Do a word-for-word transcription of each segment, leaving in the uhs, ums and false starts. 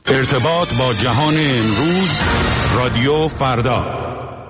ارتباط با جهان امروز، رادیو فردا.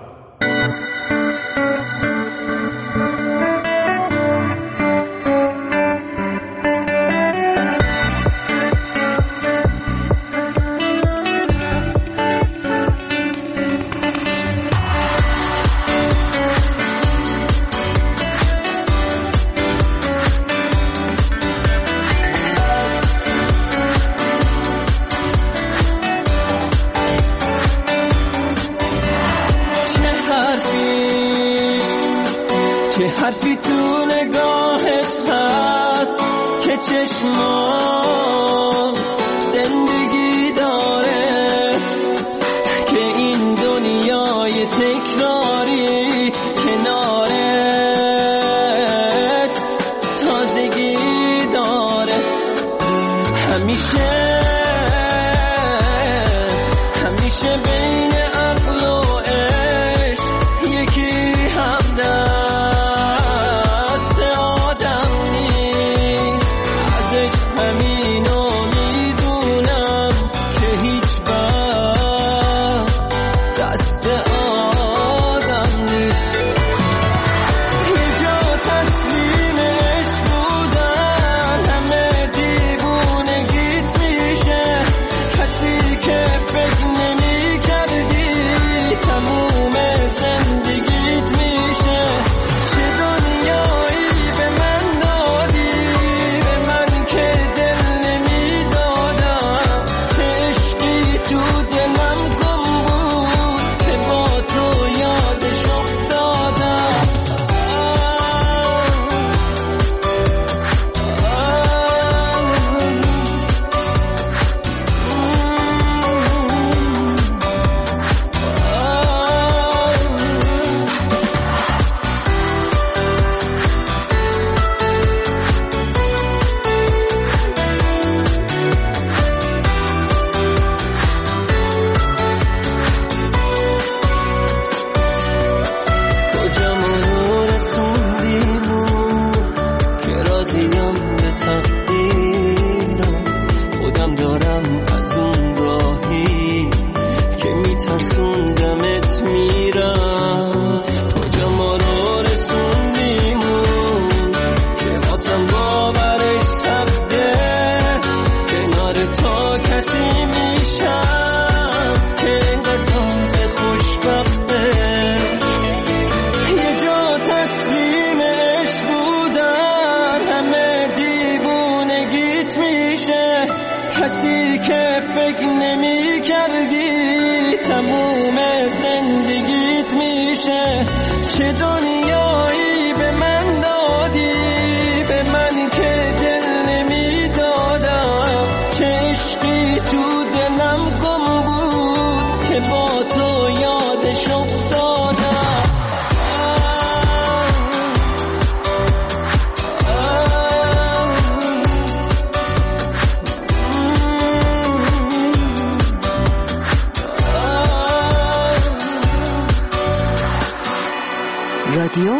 رادیو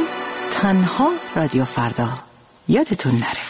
تنها رادیو فردا، یادتون نره.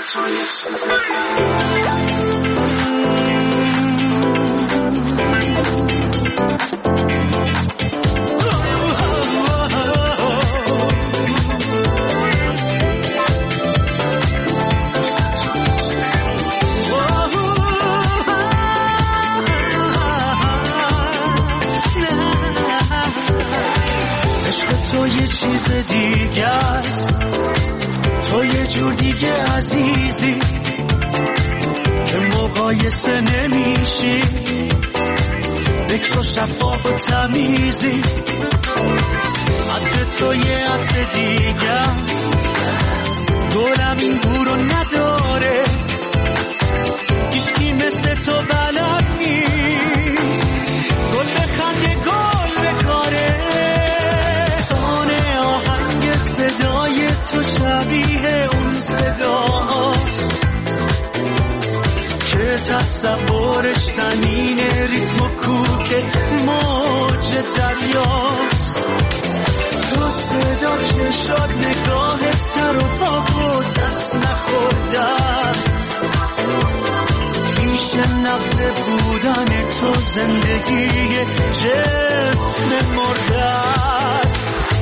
تو یه چیز دیگه است، تو یه جور دیگه عزیزی که مقایسه نمیشی، بکر و شفاف و تمیزی. عطر تو یه عطر دیگه است، دورم این گورو نداره، هیچکی مثل تو بلد نیست، گل بخنده گل بکاره. صدای تو شبیه اون صداست که تصورش تنین ریتم و کوک موج دریاست. تو صدا چشات نگاهت تر و پاک و دست نخورده است، پیش نبض بود بودن تو زندگی جسم مرده است.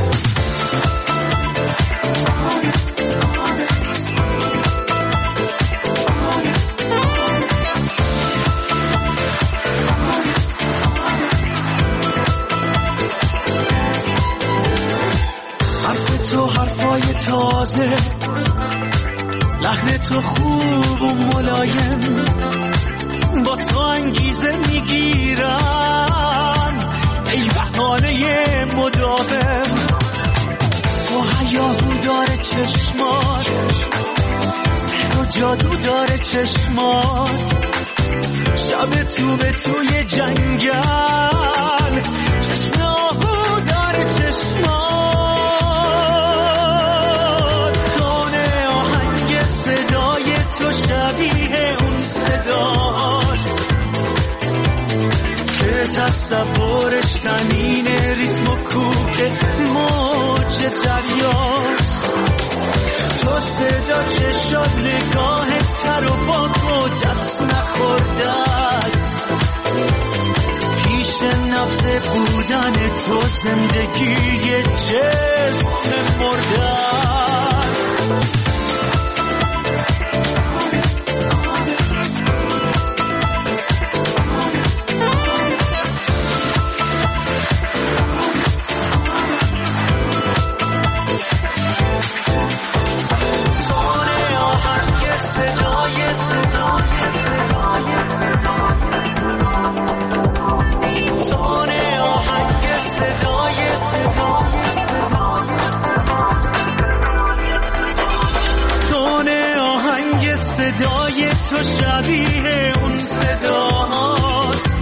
حرف تو حرفای تازه، لحن تو خوب و ملایم، با تو انگیزه میگیرن ای بهانه مداوم. تو هیاهو داره چشمات، سحر و جادو داره چشمات، شب تو به توی جنگل، چشم آهو داره چشمات. تونه آهنگ صدای تو شبیه اون صداست که تصورش تنین ریتم و کوک موج دریاست. تو صدا چشات نگاه تر و باک و دست نخورده است. پیش نفس بودن تو زندگی جسم مرده است. صدای تو شبیه اون صداست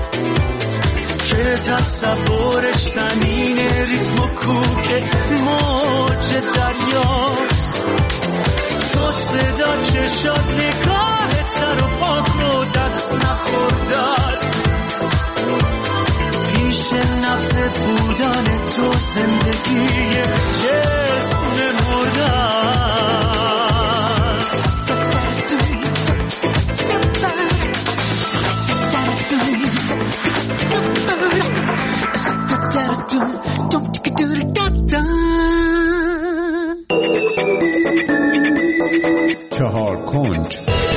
که تصورش تنین ریتم و کوک موج دریاست. تو صدا چشات نگاه تر و پاک و دست نخورده است. پیش نفس بودن تو زندگی جسم مرده است. چهار کنج.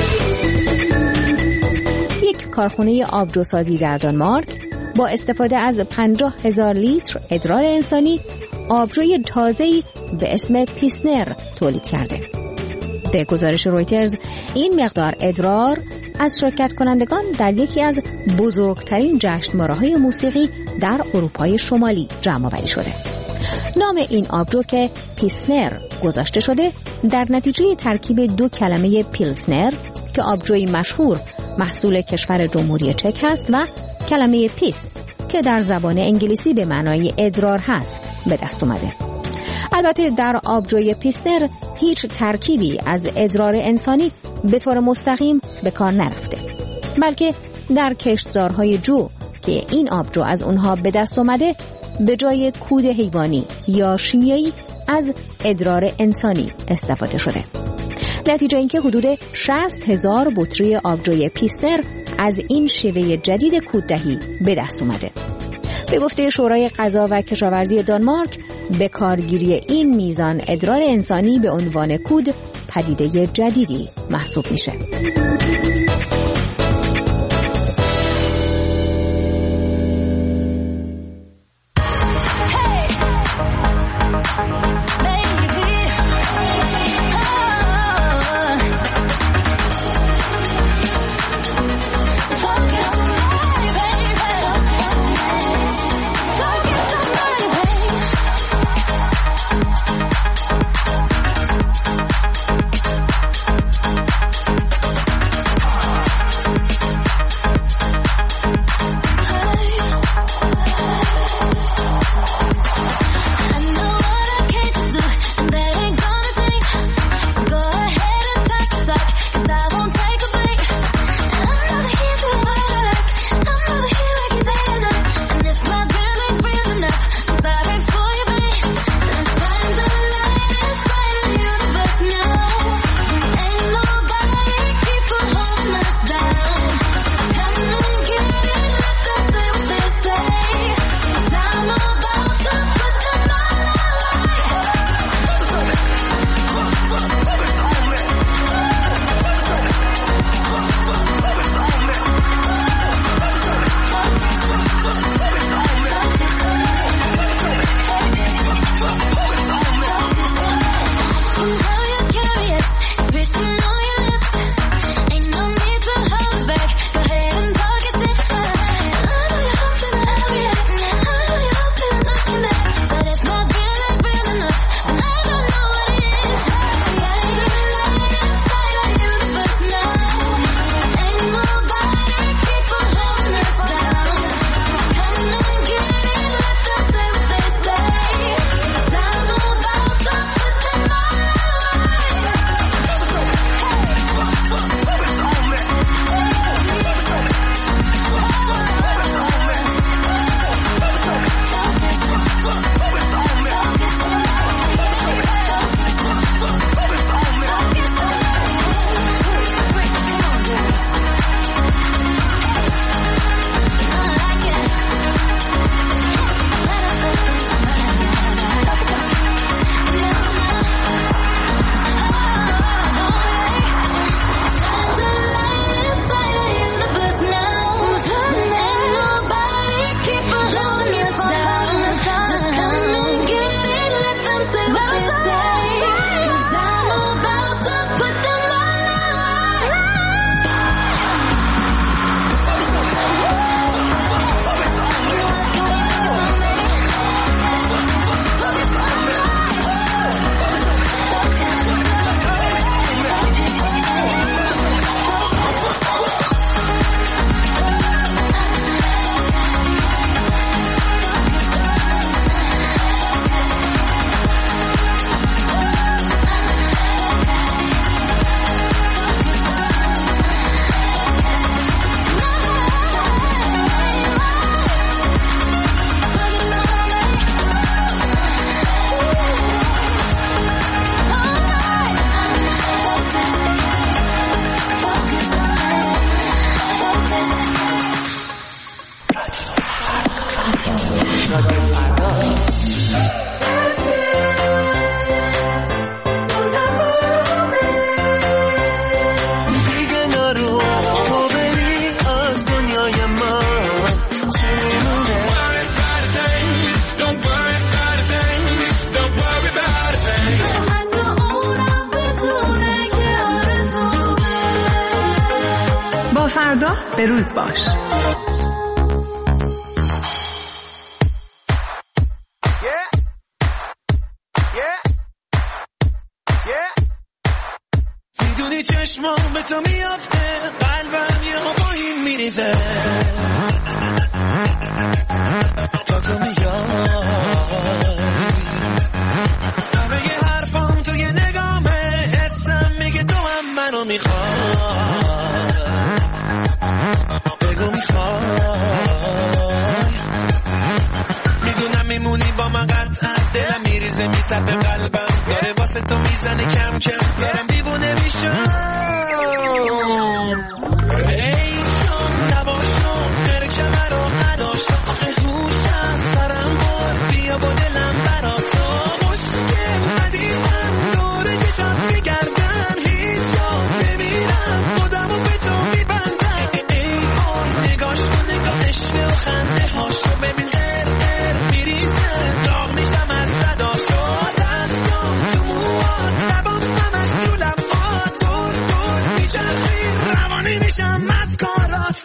یک کارخانه آبجوسازی در دانمارک با استفاده از پنجاه هزار لیتر ادرار انسانی آبجوی تازه‌ای به اسم پیسنر تولید کرده. به گزارش رویترز این مقدار ادرار از شرکت کنندگان در یکی از بزرگترین جشنواره‌های موسیقی در اروپای شمالی جمع آوری شده. نام این آبجو که پیسنر گذاشته شده در نتیجه ترکیب دو کلمه پیلسنر که آبجوی مشهور محصول کشور جمهوری چک هست و کلمه پیس که در زبان انگلیسی به معنای ادرار هست به دست اومده. البته در آبجوی پیسنر هیچ ترکیبی از ادرار انسانی به طور مستقیم به کار نرفته، بلکه در کشتزارهای جو که این آبجو از اونها به دست اومده به جای کود حیوانی یا شیمیایی از ادرار انسانی استفاده شده. نتیجه اینکه حدود شصت هزار بطری آبجوی پیسنر از این شیوه جدید کوددهی به دست اومده. به گفته شورای غذا و کشاورزی دانمارک، به کارگیری این میزان ادرار انسانی به عنوان کود پدیده جدیدی محسوب میشه. به روز باش. میدونی چشمام به تو میافته، قلبم یه با این میریزه، تا تو میای همه یه حرفام تو یه نگامه، حسم میگه تو هم منو میخوای، بگو میخوای، میدونم میمونی با من قطعا، دلم میریزه میتپه قلبم داره واسه تو میزنه کم کم، دارم دیوونه میشم. ای شم نباشم غیر کمر رو نداشتم، آخه هوشم سرم بار بیا با دلم برا تو خوشگل عزیزم، دوره چشم میگردم هیچ جا نمیرم، خودمو به تو میبندم. ای آن نگاش کن نگاهش و خنده هاشو ببین، غیر غیر میریزه، داغ میشم از صداشو، دستم تو موات لبام همش رو لبات، دور دور میچرخی روانی میشم مسکارات.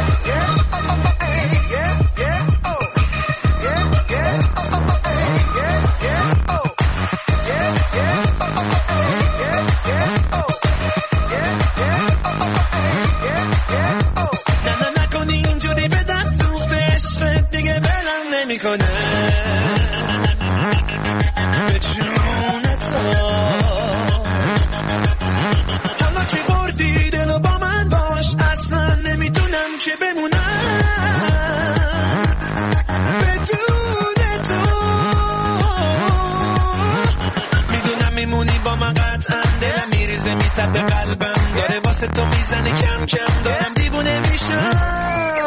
نه نه نکنی اینجوری به دست سوخته، عشقت دیگه بلم نمیکنه به جون تو، حالا که بردی دلو با من باش، اصلا نمیتونم که بمونم بدون تو، میدونم میمونی با من قطعا، دلم میریزه میتپه قلبم داره واسه تو میزنه کم کم، دارم دیوونه میشم.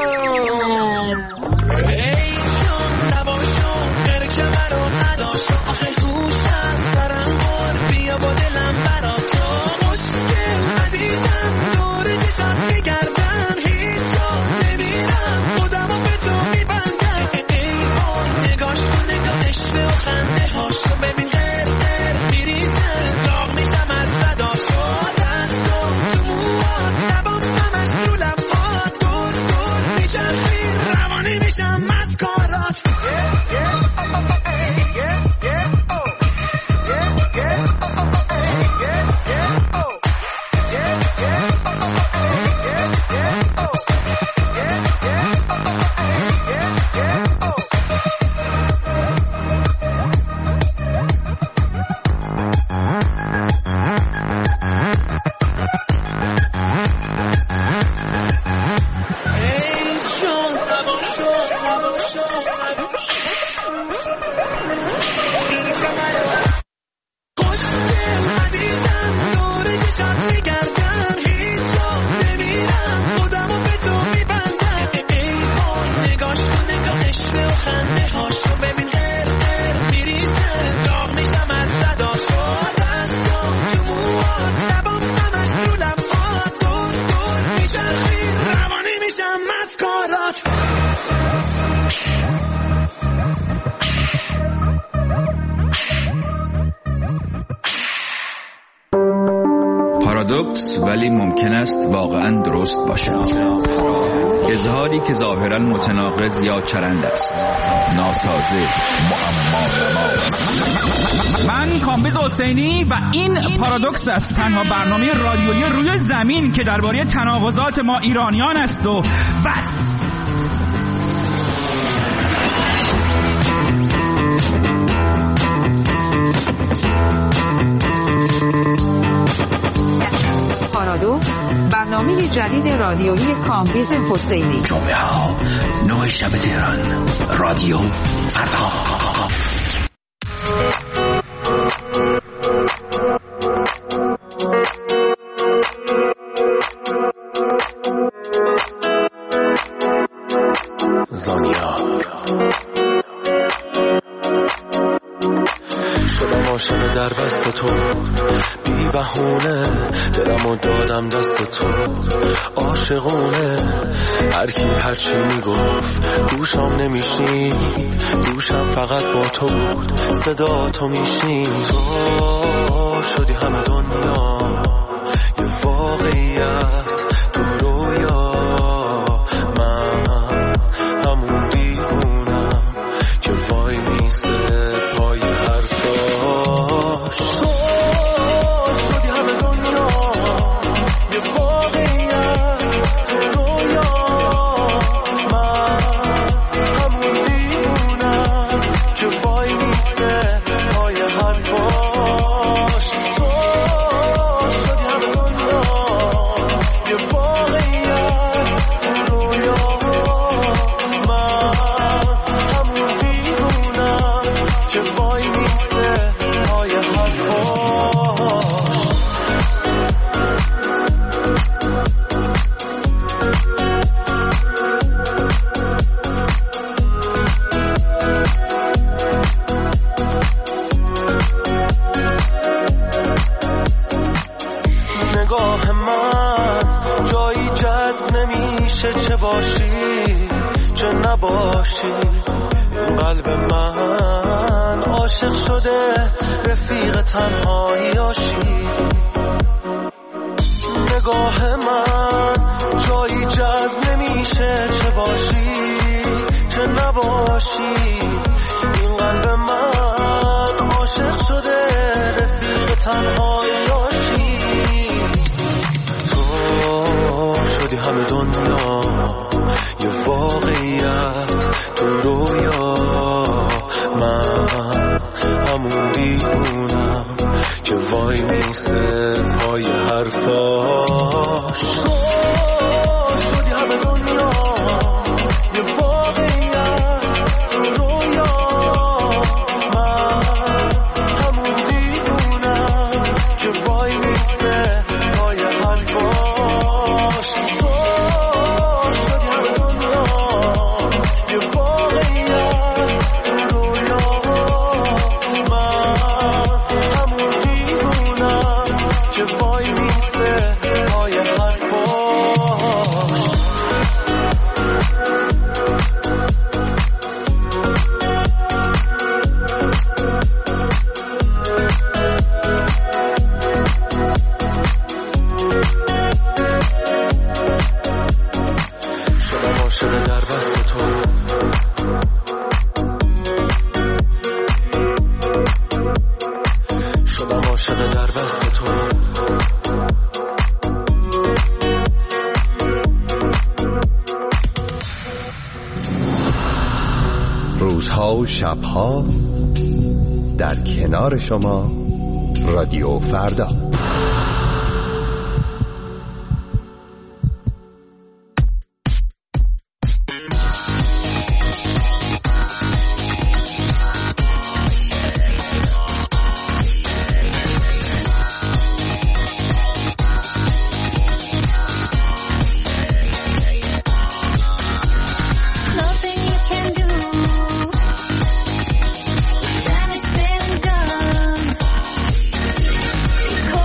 ای جان نباشم غیر کمر رو نداشتم، آخه هوشم سرم بار بیا با دلم برا تو خوشگل عزیزم، دوره چشم میگردم هیچ جا نمیرم، خودمو به تو میبندم. ای آن نگاش کن نگاهش و خنده هاشو ببین، غیر غیر میریزه، داغ میشم از صداشو، دستم تو موات لبام همش رو لبات، دور دور میچرخی روانی میشم مسکارات. پارادوکس ولی ممکن است واقعا درست باشد. اظهاری که ظاهرا متناقض یا چرند است، ناسازه، معما. من کامبیز حسینی و این پارادوکس است، تنها برنامه رادیویی روی زمین که درباره تناقضات ما ایرانیان است و بس. پارادوکس، برنامه جدید رادیویی کامبیز حسینی. جمعه ها نه شب تهران، رادیو فردا. زانیا شدم عاشق در بست تو، بی بهونه دلمو دادم دست تو، عاشقونه هر کی هر چی میگفت گوشم نمیشنید، گوشم فقط با تو بود، صدا تو میشنید. تو شدی همه دنیا، یه واقعیت تو رویا، چه باشی چه نباشی، این قلب من عاشق شده رفیق تنهاییاشی. نگاه من جایی جذب نمیشه، چه باشی چه نباشی، این قلب من عاشق شده رفیق تنهاییاشی. تو شدی همه دنیا یه واقعیت تو رویا، من همون دیوونم که وای میسه پای حرفاش. تو شدی همه دنیا یه واقعیت تو رویا، من همون دیوونم که وای میسه پای حرفاش. تو شدی همه دنیا یه واقعیت تو رویا، من همون دیوونم که وای میسه پای حرفاش. شدم عاشق در بست تو، شدم عاشق در بست تو. روزها و شبها در کنار شما رادیو فردا. Damage been done.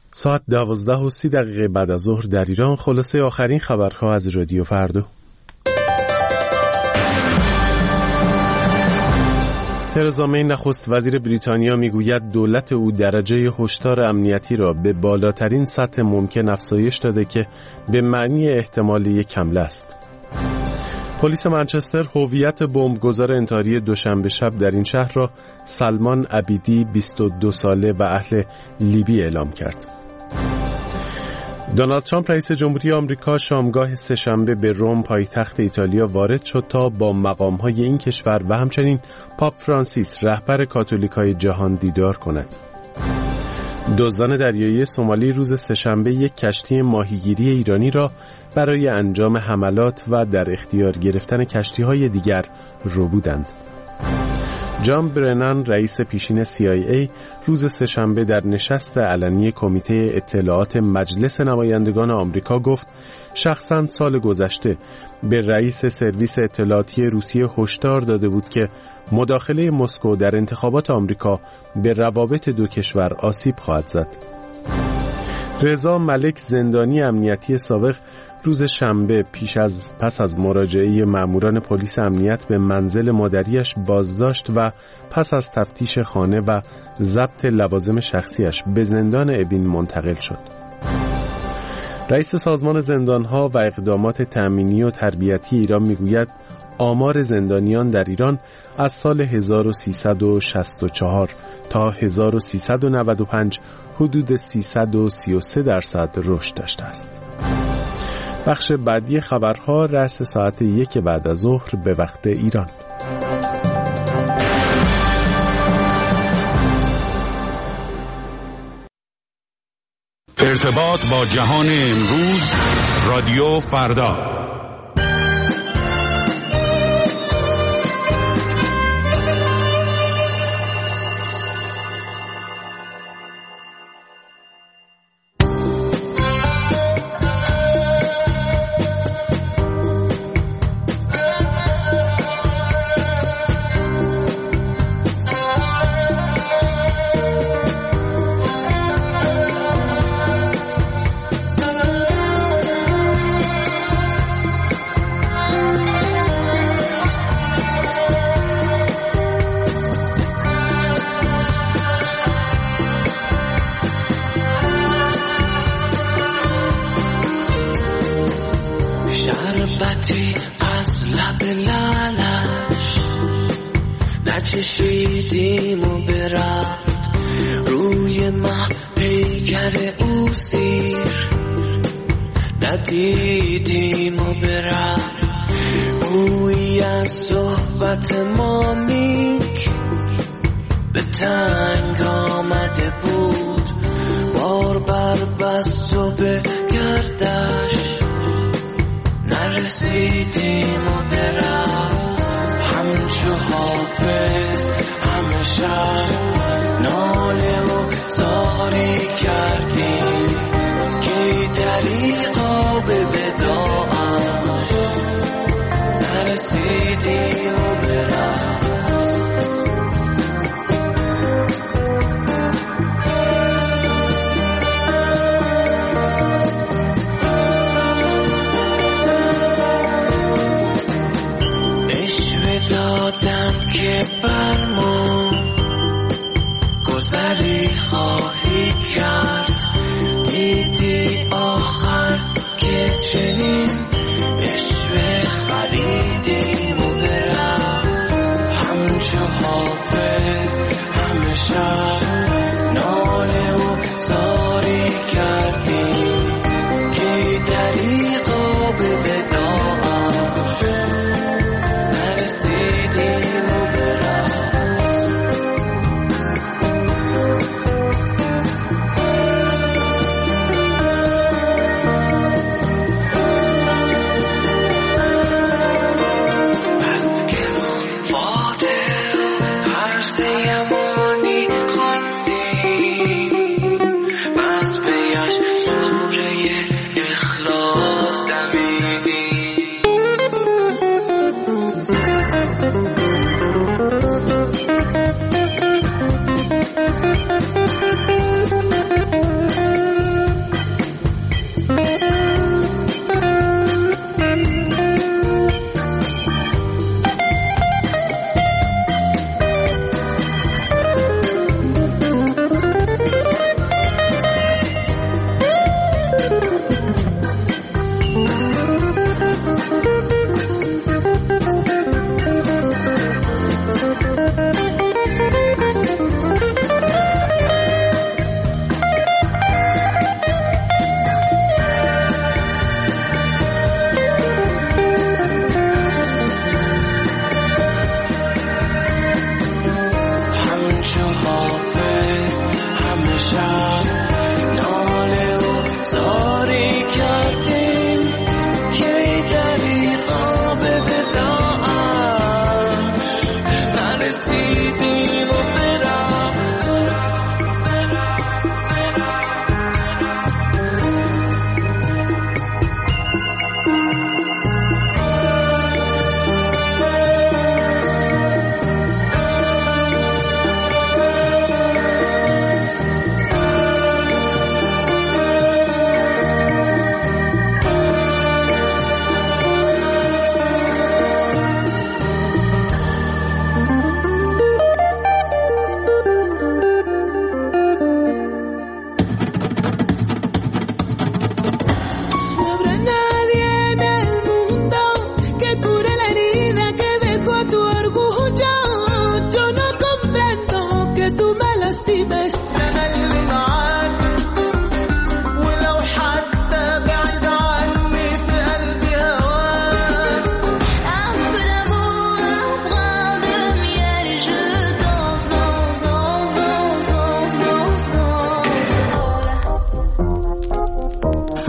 ساعت دوازده و سی دقیقه بعد از ظهر در ایران. خلاصه آخرین خبرها از رادیو فردا. ترزا می نخست وزیر بریتانیا میگوید دولت او درجه هشدار امنیتی را به بالاترین سطح ممکن افزایش داده که به معنی احتمال یک حمله است. پلیس منچستر هویت بمبگذار انتحاری دوشنبه شب در این شهر را سلمان عبیدی بیست و دو ساله و اهل لیبی اعلام کرد. دونالد ترامپ رئیس جمهوری آمریکا شامگاه سه‌شنبه به روم پایتخت ایتالیا وارد شد تا با مقام‌های این کشور و همچنین پاپ فرانسیس رهبر کاتولیکای جهان دیدار کند. دزدان دریایی سومالی روز سه‌شنبه یک کشتی ماهیگیری ایرانی را برای انجام حملات و در اختیار گرفتن کشتی‌های دیگر ربودند. جان برنان رئیس پیشین سی آی ای روز سه‌شنبه در نشست علنی کمیته اطلاعات مجلس نمایندگان آمریکا گفت شخصاً سال گذشته به رئیس سرویس اطلاعاتی روسیه هشدار داده بود که مداخله مسکو در انتخابات آمریکا به روابط دو کشور آسیب خواهد زد. رضا ملک زندانی امنیتی سابق روز شنبه پیش از پس از مراجعه ماموران پلیس امنیت به منزل مادریش بازداشت و پس از تفتیش خانه و ضبط لوازم شخصیش به زندان اوین منتقل شد. رئیس سازمان زندانها و اقدامات تأمینی و تربیتی ایران میگوید آمار زندانیان در ایران از سال هزار و سیصد و شصت و چهار تا هزار و سیصد و نود و پنج حدود سیصد و سی و سه درصد رشد داشته است. بخش بعدی خبرها رأس ساعت یک بعد از ظهر به وقت ایران. ارتباط با جهان امروز، رادیو فردا. شربتی از لب لالش نچشیدیم و برفت روی مه پیگر او سیر ندیدیم و برفت گویی از صحبت ما میک به تنگ آمده بود بار بر بست و به گردش نرسیدیم و برفت همچو حافظ همه شب ناله و زاری کردیم که دریقا به وداعش نرسیدیم و برفت.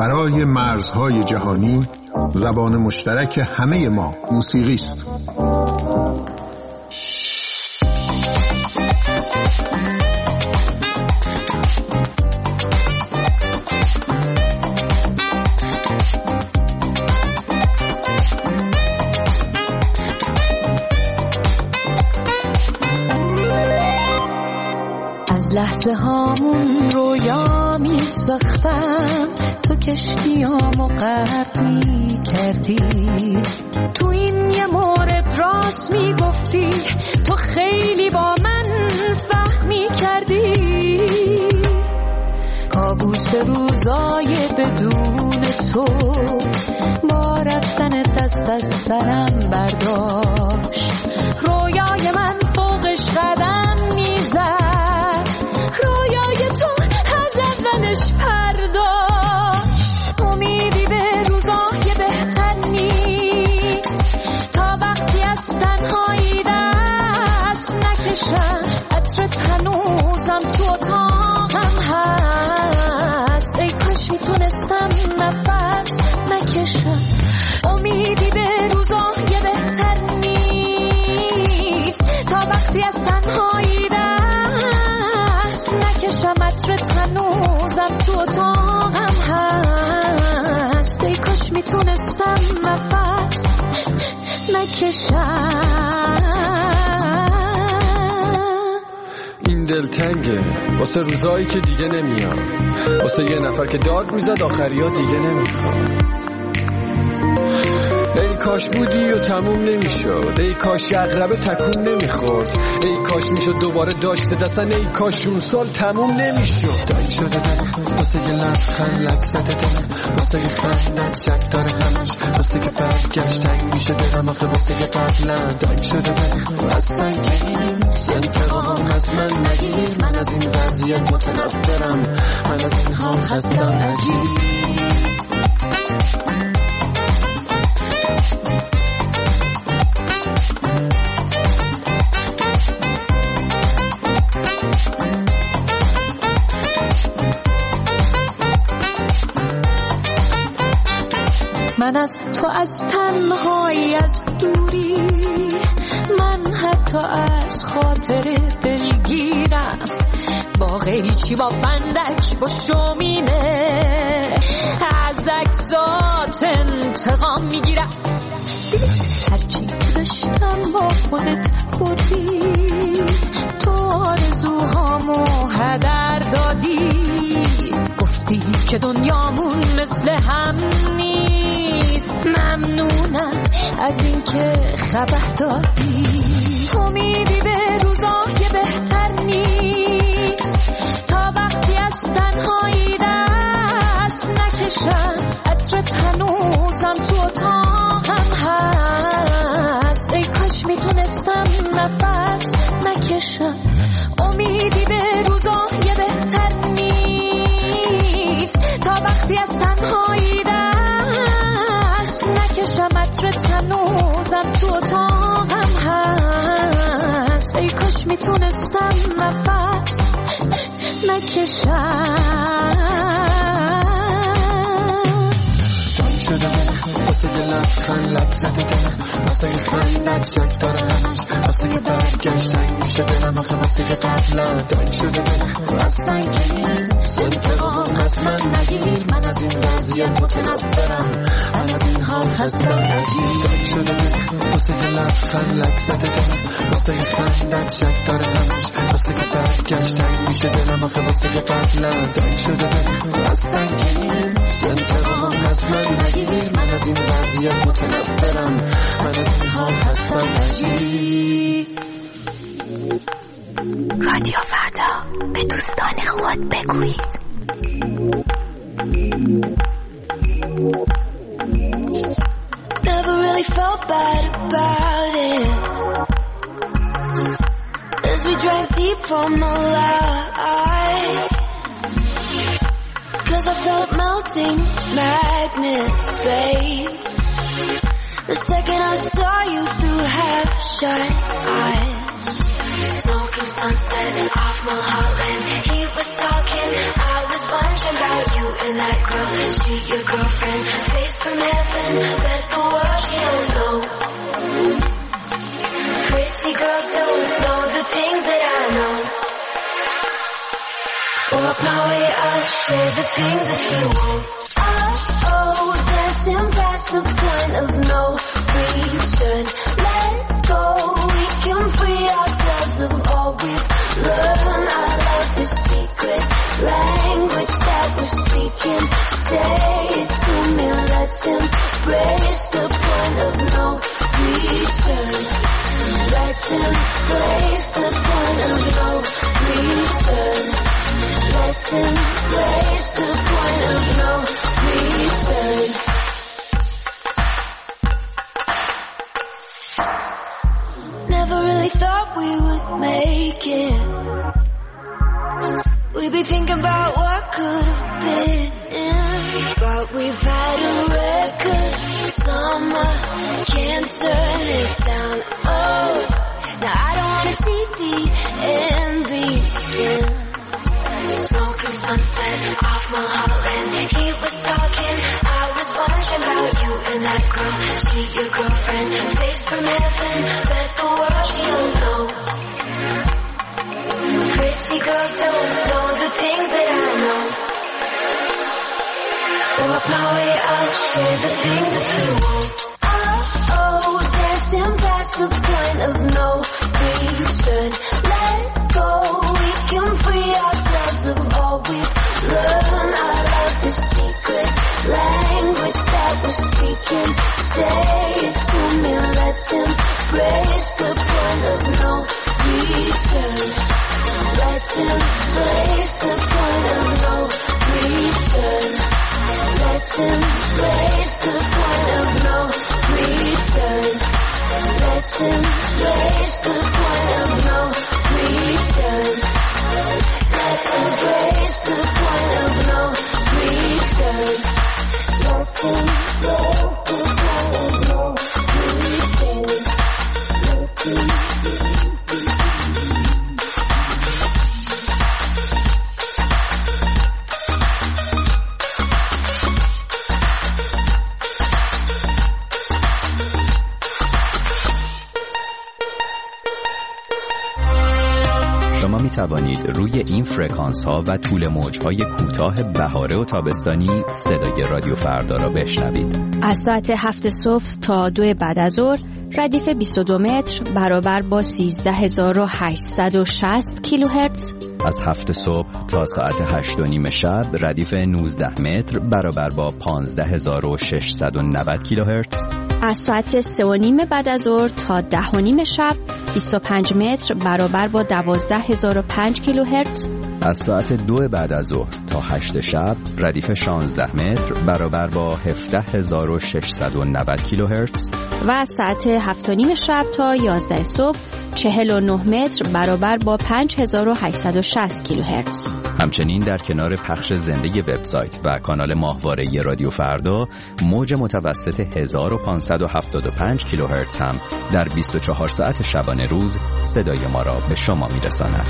برای مرزهای جهانی زبان مشترک همه ما موسیقی است. لحظه هامون رویا می ساختم، تو کشتیامو غرق می کردی، تو این یه مورد راست می گفتی، تو خیلی با من فهمی کردی، کابوس روزای بدون تو با رفتن دست از سرم برداشت، رویای من فوقش قدم می زد، پرداش، امیدی به روزای بهتر نیست، تا وقتی از تنهایی دست نکشم، عطرت هنوزم تو اتاقم هست، ای کاش میتونستم نفس نکشم، امیدی به روزای بهتر نیست، تا وقتی از تنهایی دست نکشم، عطرت هنوزم تو اتاقم هست، ای کاش میتونستم نفس نکشم. این دلتنگه واسه روزایی که دیگه نمیام، واسه یه نفر که داد میزد آخریا دیگه نمیخوام، ای کاش بودی و تموم نمیشد، ای کاش اغربه تکون نمیخورد، ای کاش میشد دوباره داشته دستن، ای کاش اون سال تموم نمیشد. دایی شده دلم واسه یه لبخند لک زده دلم، واسه یه خندت شک داره همش، واسه که برگشت تنگ میشه دلم، آخه واسه که قبلا دایی شده دلم از سنگین انتقام از من نگیر، من از این وضعیت متنفرم، من از این حال خستم عجیب. من از تو از تنهایی از دوری، من حتی از خاطر دلگیرم، با قیچی با فندک با شومینه از اجزات انتقام میگیرم، هرچی داشتم با خودت بردی، تو آرزوهامو هدر دادی، گفتی که دنیامون مثل هم نیست، ممنونم از این که خبر دادی، امیدی به روزای بهتر نیست، تا وقتی از تنهایی دست نکشم، عطرت هنوزم تو اتاقم هست، ای کاش میتونستم نفس نکشم، امیدی به روزای بهتر نیست، تا وقتی از تنهایی دست نکشم، عطرت هنوزم تو اتاقم هست، ای کاش میتونستم نفس نکشم. شده واسه یه لبخند لک زده دلم، واسه یه خندت شک داره همش، واسه یه برگشت تنگ میشه دلم، آخه واسه یه قبلا دنگ شده دلم از سنگین انتقام از من نگیر، من از این وضعیت متنفرم، من از این حال خستم عجیب. دنگ شده دلم واسه یه لبخند لک زده دلم، واسه یه خندت شک داره همش، واسه یه برگشت تنگ میشه دلم، آخه واسه یه قبلا دنگ شده دلم از سنگین انتقام از من نگیر، من از این وضعیت متنفرم، من از این حال هستم عجیب. رادیو فردا، به دوستان خود بگویید. Never really felt bad about it, as we drank deep from the light, cause I felt melting magnets, babe, the second I saw you through half-shut eyes, smoking sunset off Mulholland, he was talking, I was wondering about you and that girl, she your girlfriend. Face from heaven, bet the world she don't know. Pretty girls don't know the things that I know. Walk my way, I'll share the things that you won't. Oh, oh, dancing past the point of no return. Let go, we can free ourselves of all we've learned. I love this secret language that we're speaking. Say it to me, let's embrace the point of no return. Let's embrace the point of no return. Let's embrace the point of no return. Never really thought we would make it. We'd be thinking about what could have been. But we've had a record summer, can't turn it down. Oh, now I don't wanna see the end begin. Smoking sunset off Mulholland. He was talking, I was wondering about you and that girl. She your girlfriend, face from heaven, bet the world she don't know. Pretty girls don't know the things that I know. Walk my way, I'll share the things that you won't. Oh, oh, dancing past the point of no return. Let go, we can free ourselves of all we've learned. I love the secret language that we're speaking. Say it to me, let's embrace the point of no return. Let's embrace the point of no return. Let's embrace the point of no return. Let's embrace the point of no return. Let's embrace the point of no return. Let's embrace the point of no return. Let's شما می توانید روی این فرکانس ها و طول موج های کوتاه بهاره و تابستانی صدای رادیو فردا را بشنوید. از ساعت هفت صبح تا دو بعد از ظهر ردیف بیست و دو متر برابر با سیزده هزار و هشتصد و شصت کیلوهرتز. از هفت صبح تا ساعت هشت و نیم شب ردیف نوزده متر برابر با پانزده هزار و ششصد و نود کیلوهرتز. از ساعت سه و نیم بعد از ظهر تا ده و نیم شب بیست و پنج متر برابر با دوازده هزار و پنج کیلوهرتز. از ساعت دو بعد از ظهر تا هشت شب ردیف شانزده متر برابر با هفده هزار و ششصد و نود کیلوهرتز. و از ساعت هفت و نیم شب تا یازده صبح چهل و نه متر برابر با پنج هزار و هشتصد و شصت کیلوهرتز. همچنین در کنار پخش زنده وبسایت و کانال ماهواره رادیو فردا، موج متوسط هزار و پانصد و هفتاد و پنج کیلوهرتز هم در بیست و چهار ساعت شبانه روز صدای ما را به شما میرساند.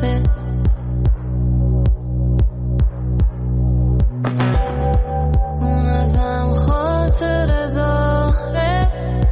خوابه اون ازم خاطر داره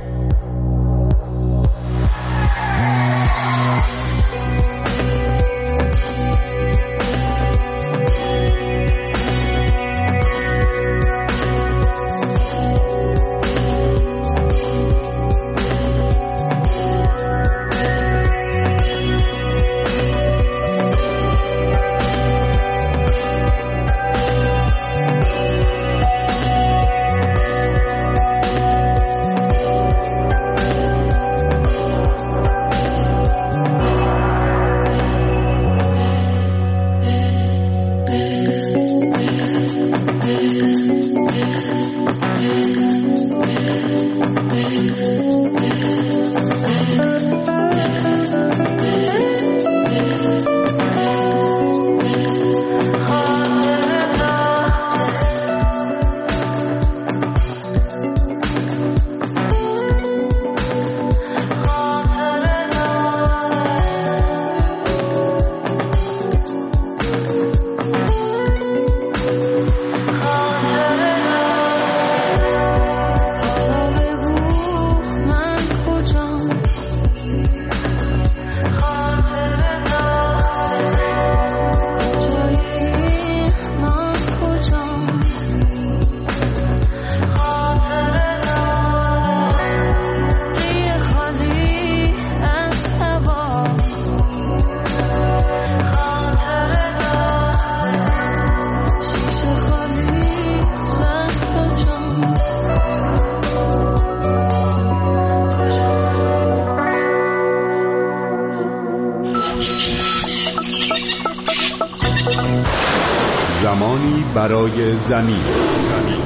زمانی برای زمین. زمین.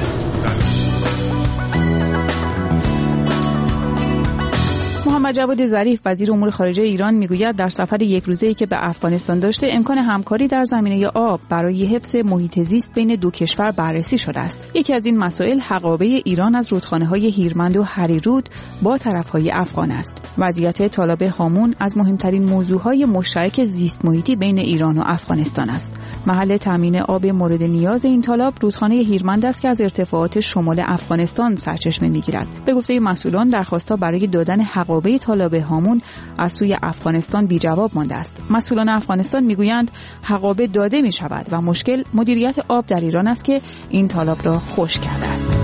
محمد جواد ظریف وزیر امور خارجه ایران میگوید در سفر یک روزه‌ای که به افغانستان داشته امکان همکاری در زمینه آب برای حفظ محیط زیست بین دو کشور بررسی شده است. یکی از این مسائل حقابه ایران از رودخانه‌های هیرمند و هریرود با طرف‌های افغان است. وضعیت تالاب هامون از مهمترین موضوعهای مشترک زیست محیطی بین ایران و افغانستان است. محل تامین آب مورد نیاز این تالاب رودخانه هیرمند است که از ارتفاعات شمال افغانستان سرچشمه می‌گیرد. به گفته مسئولان درخواست‌ها برای دادن حقابه تالاب هامون از سوی افغانستان بی جواب مانده است. مسئولان افغانستان میگویند حقابه داده می شود و مشکل مدیریت آب در ایران است که این تالاب را خشک کرده است.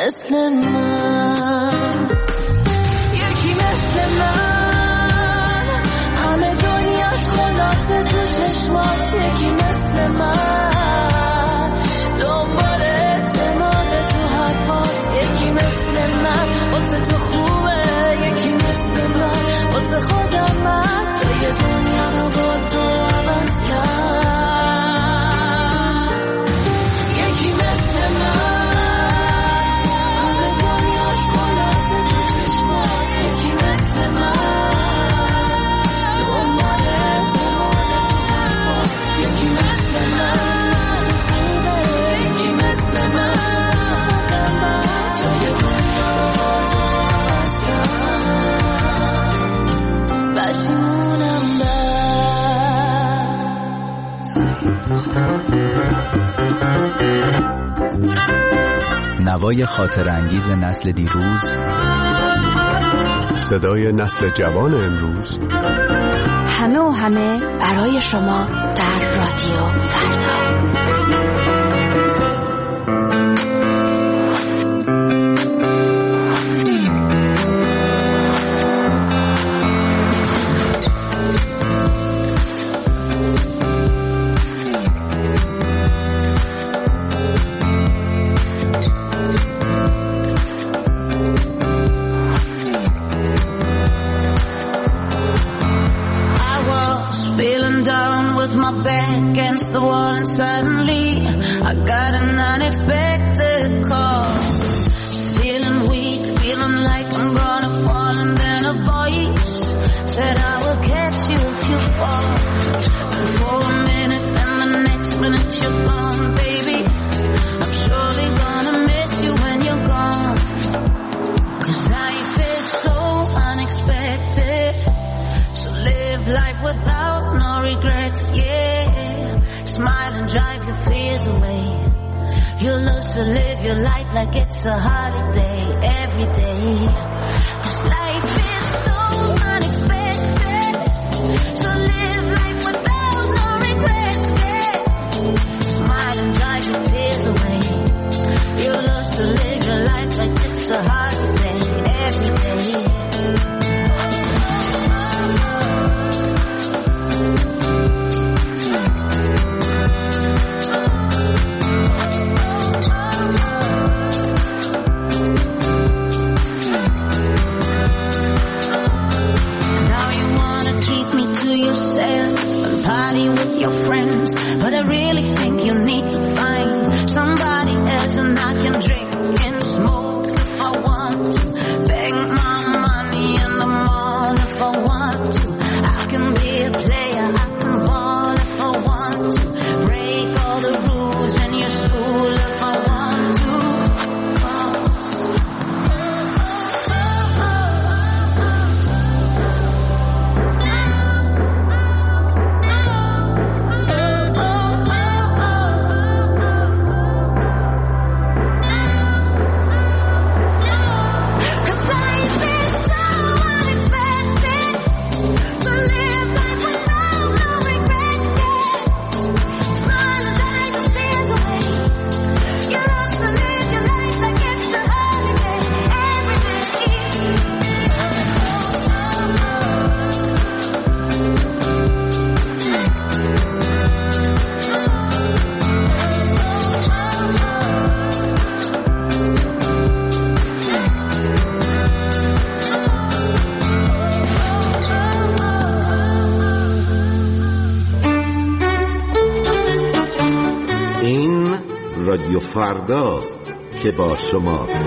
مثل من، یکی مثل من، همه دنیاش خلاصه تو چشمات، یکی مثل من، دنبال اعتماد تو حرفات، یکی مثل من، واسه تو خوبه، یکی مثل من، واسه خودم من، تو یه دنیا رو با تو عوض کرد. نوای خاطر انگیز نسل دیروز، صدای نسل جوان امروز، همه و همه برای شما در رادیو فردا. The wall and suddenly I got an unexpected call. Feeling weak, feeling like I'm gonna fall, and then a voice said I will catch you if you fall. And for a minute and the next minute you're gone, baby. I'm surely gonna miss you when you're gone. 'Cause life is so unexpected, so live life without no regrets, yeah. Smile and drive your fears away. You love to live your life like it's a holiday every day. 'Cause life is so unexpected, so live life without no regrets, yeah. Smile and drive your fears away. You love to live your life like it's a holiday every day. But I really think you need to find somebody else, and I can drink and smoke if I want to, beg my money in the mall if I want to, I can be a player, I can ball if I want to, break all the rules in your school if I want to. رادیو فرداست که با شماست.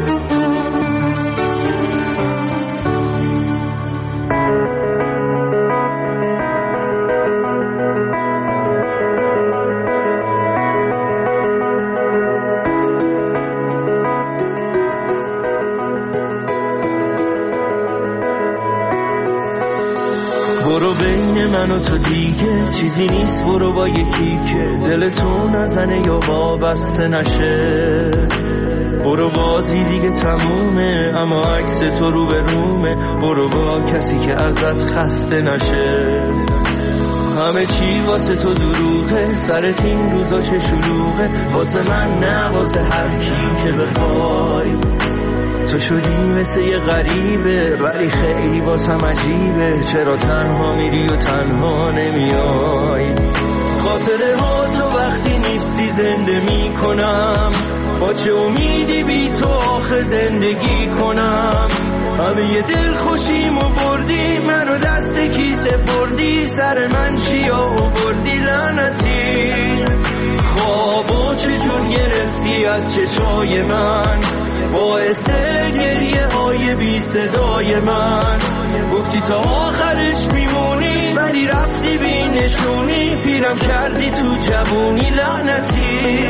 برو بین من و تو دیگه چیزی نیست، برو با یکی که دلتو نزنه یا وابسته نشه، برو بازی دیگه تمومه اما عکس تو رو به رومه، برو با کسی که ازت خسته نشه. همه چی واسه تو دروغه، سرت این روزا چه شلوغه، واسه من نه واسه هر کی که بخوای. تو شدی مثل یه غریبه ولی خیلی واسم عجیبه، چرا تنها میری و تنها نمیای. خاطره ها تو وقتی نیستی زنده میکنم، با چه امیدی بی تو آخه زندگی کنم. همه یه دل خوشیمو بردی، منو دست کی سپردی، سر من چی آوردی لعنتی. خوابو چجور گرفتی از چشای من، باعث گریه های بی صدای من. گفتی تا آخرش میمونی ولی رفتی بی نشونی، پیرم کردی تو جوونی لعنتی.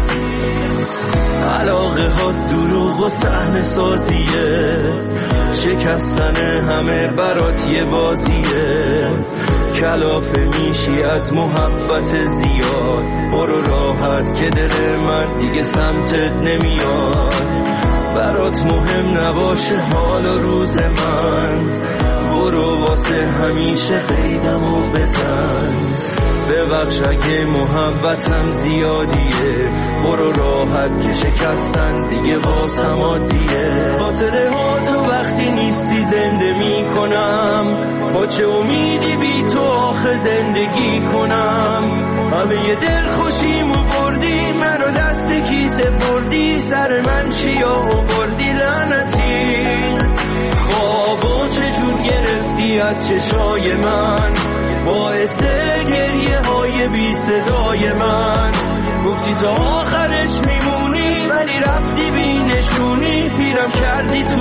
علاقه ها دروغ و صحنه سازیه، شکستن همه برات یه بازیه. کلافه میشی از محبت زیاد، برو راحت که دل من دیگه سمتت نمیاد. برات مهم نباشه حال و روز من، برو واسه همیشه قیدمو بزن. ببخش اگه محبتم زیادیه، برو راحت که شکستن دیگه واسم عادیه. خاطره ها تو وقتی نیستی زنده میکنم، با چه امیدی بی تو آخه زندگی کنم. همه یه دل خوشیمو بردی، منو دست کی سپردی، سر من چی آوردی لعنتی. خوابو چجور گرفتی از چشای من، باعث گریه های بی صدای من. گفتی تا آخرش میمونی ولی رفتی بی نشونی، پیرم کردی تو